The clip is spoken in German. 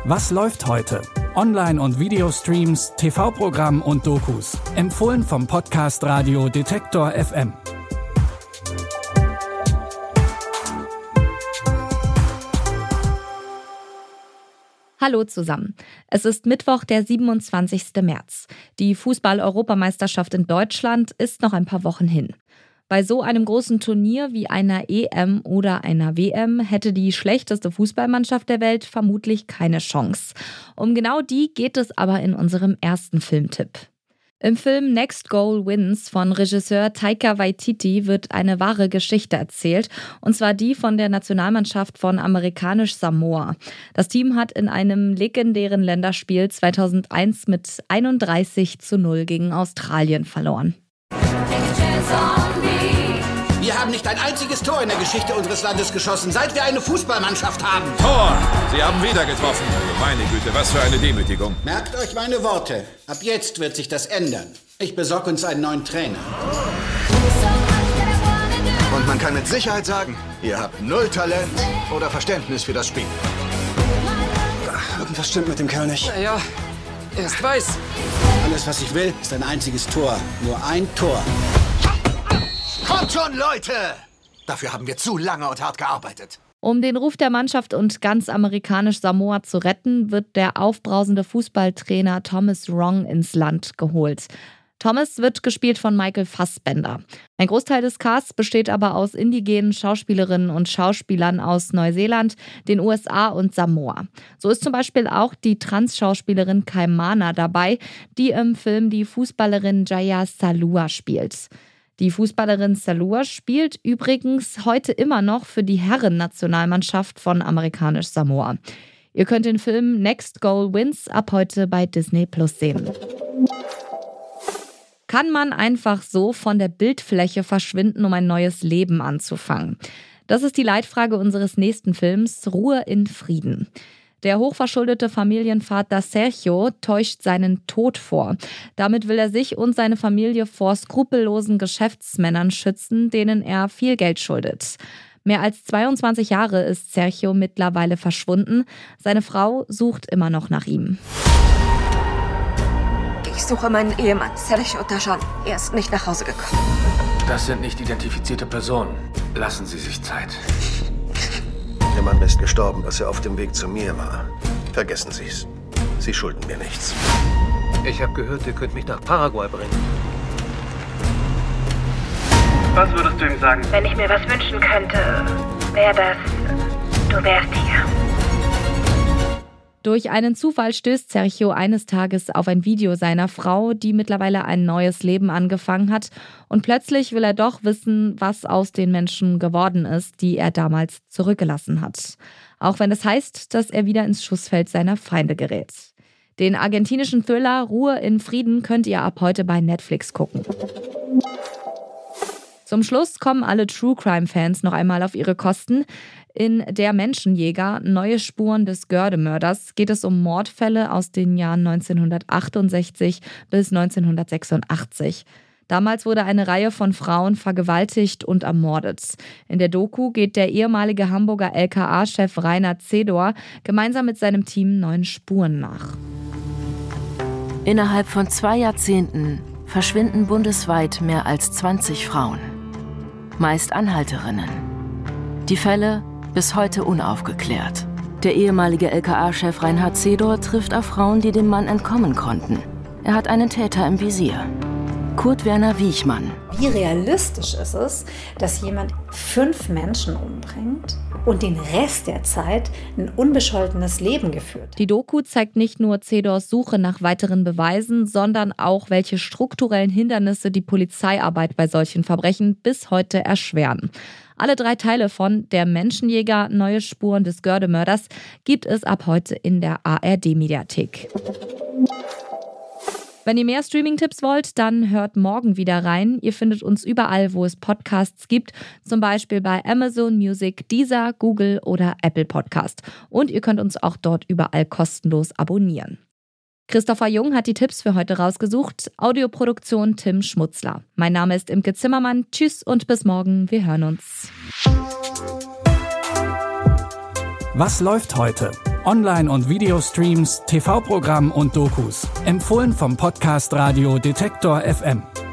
Was läuft heute? Online- und Videostreams, TV-Programm und Dokus. Empfohlen vom Podcast Radio Detektor FM. Hallo zusammen. Es ist Mittwoch, der 27. März. Die Fußball-Europameisterschaft in Deutschland ist noch ein paar Wochen hin. Bei so einem großen Turnier wie einer EM oder einer WM hätte die schlechteste Fußballmannschaft der Welt vermutlich keine Chance. Um genau die geht es aber in unserem ersten Filmtipp. Im Film Next Goal Wins von Regisseur Taika Waititi wird eine wahre Geschichte erzählt, und zwar die von der Nationalmannschaft von amerikanisch-Samoa. Das Team hat in einem legendären Länderspiel 2001 mit 31:0 gegen Australien verloren. Wir haben nicht ein einziges Tor in der Geschichte unseres Landes geschossen, seit wir eine Fußballmannschaft haben. Tor! Sie haben wieder getroffen. Meine Güte, was für eine Demütigung. Merkt euch meine Worte. Ab jetzt wird sich das ändern. Ich besorge uns einen neuen Trainer. Und man kann mit Sicherheit sagen, ihr habt 0 Talent oder Verständnis für das Spiel. Irgendwas stimmt mit dem Kerl nicht. Ja, er ist weiß. Alles, was ich will, ist ein einziges Tor. Nur ein Tor. Kommt schon, Leute! Dafür haben wir zu lange und hart gearbeitet. Um den Ruf der Mannschaft und ganz amerikanisch Samoa zu retten, wird der aufbrausende Fußballtrainer Thomas Wrong ins Land geholt. Thomas wird gespielt von Michael Fassbender. Ein Großteil des Casts besteht aber aus indigenen Schauspielerinnen und Schauspielern aus Neuseeland, den USA und Samoa. So ist zum Beispiel auch die Trans-Schauspielerin Kaimana dabei, die im Film die Fußballerin Jaya Salua spielt. Die Fußballerin Salua spielt übrigens heute immer noch für die Herren-Nationalmannschaft von amerikanisch Samoa. Ihr könnt den Film Next Goal Wins ab heute bei Disney+ sehen. Kann man einfach so von der Bildfläche verschwinden, um ein neues Leben anzufangen? Das ist die Leitfrage unseres nächsten Films Ruhe in Frieden. Der hochverschuldete Familienvater Sergio täuscht seinen Tod vor. Damit will er sich und seine Familie vor skrupellosen Geschäftsmännern schützen, denen er viel Geld schuldet. Mehr als 22 Jahre ist Sergio mittlerweile verschwunden. Seine Frau sucht immer noch nach ihm. Ich suche meinen Ehemann, Sergio Tajan. Er ist nicht nach Hause gekommen. Das sind nicht identifizierte Personen. Lassen Sie sich Zeit. Der Mann ist gestorben, als er auf dem Weg zu mir war. Vergessen Sie's. Sie schulden mir nichts. Ich habe gehört, ihr könnt mich nach Paraguay bringen. Was würdest du ihm sagen? Wenn ich mir was wünschen könnte, wäre das, du wärst hier. Durch einen Zufall stößt Sergio eines Tages auf ein Video seiner Frau, die mittlerweile ein neues Leben angefangen hat. Und plötzlich will er doch wissen, was aus den Menschen geworden ist, die er damals zurückgelassen hat. Auch wenn es heißt, dass er wieder ins Schussfeld seiner Feinde gerät. Den argentinischen Thriller Ruhe in Frieden könnt ihr ab heute bei Netflix gucken. Zum Schluss kommen alle True-Crime-Fans noch einmal auf ihre Kosten. In Der Menschenjäger, neue Spuren des Göhrde-Mörders geht es um Mordfälle aus den Jahren 1968 bis 1986. Damals wurde eine Reihe von Frauen vergewaltigt und ermordet. In der Doku geht der ehemalige Hamburger LKA-Chef Rainer Zedor gemeinsam mit seinem Team neuen Spuren nach. Innerhalb von 2 Jahrzehnten verschwinden bundesweit mehr als 20 Frauen. Meist Anhalterinnen. Die Fälle bis heute unaufgeklärt. Der ehemalige LKA-Chef Reinhard Zedor trifft auf Frauen, die dem Mann entkommen konnten. Er hat einen Täter im Visier. Kurt Werner Wiechmann. Wie realistisch ist es, dass jemand 5 Menschen umbringt und den Rest der Zeit ein unbescholtenes Leben geführt? Die Doku zeigt nicht nur Zedors Suche nach weiteren Beweisen, sondern auch, welche strukturellen Hindernisse die Polizeiarbeit bei solchen Verbrechen bis heute erschweren. Alle 3 Teile von Der Menschenjäger, neue Spuren des Göhrde-Mörders gibt es ab heute in der ARD-Mediathek. Wenn ihr mehr Streaming-Tipps wollt, dann hört morgen wieder rein. Ihr findet uns überall, wo es Podcasts gibt, zum Beispiel bei Amazon Music, Deezer, Google oder Apple Podcast. Und ihr könnt uns auch dort überall kostenlos abonnieren. Christopher Jung hat die Tipps für heute rausgesucht. Audioproduktion Tim Schmutzler. Mein Name ist Imke Zimmermann. Tschüss und bis morgen. Wir hören uns. Was läuft heute? Online- und Videostreams, TV-Programm und Dokus. Empfohlen vom Podcast Radio Detektor FM.